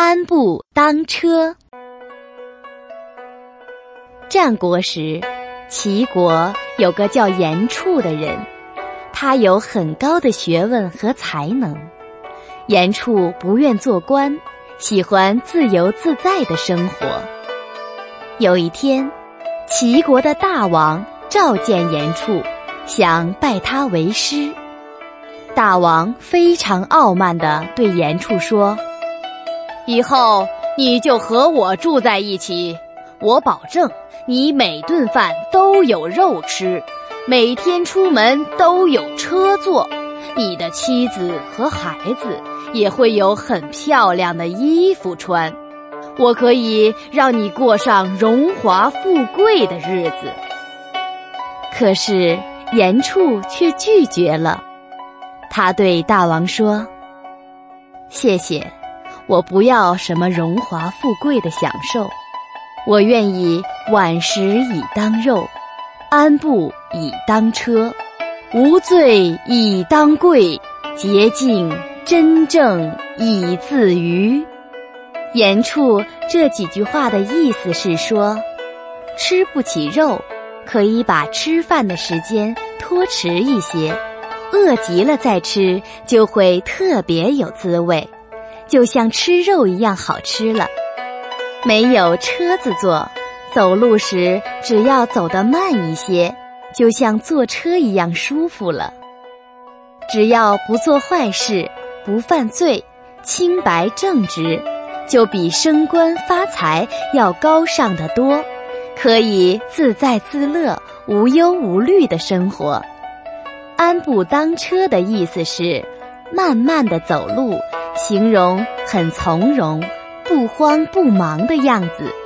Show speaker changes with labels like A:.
A: 安步当车。战国时，齐国有个叫严处的人，他有很高的学问和才能。严处不愿做官，喜欢自由自在的生活。有一天，齐国的大王召见严处，想拜他为师。大王非常傲慢地对严处说：以后你就和我住在一起，我保证你每顿饭都有肉吃，每天出门都有车坐，你的妻子和孩子也会有很漂亮的衣服穿，我可以让你过上荣华富贵的日子。可是严处却拒绝了，他对大王说：谢谢，我不要什么荣华富贵的享受，我愿意晚食以当肉，安步以当车，无罪以当贵，洁净真正以自娱。严处这几句话的意思是说，吃不起肉，可以把吃饭的时间拖迟一些，饿极了再吃就会特别有滋味，就像吃肉一样好吃了。没有车子坐，走路时只要走得慢一些，就像坐车一样舒服了。只要不做坏事，不犯罪，清白正直，就比升官发财要高尚得多，可以自在自乐，无忧无虑的生活。安步当车的意思是慢慢地走路，形容很从容，不慌不忙的样子。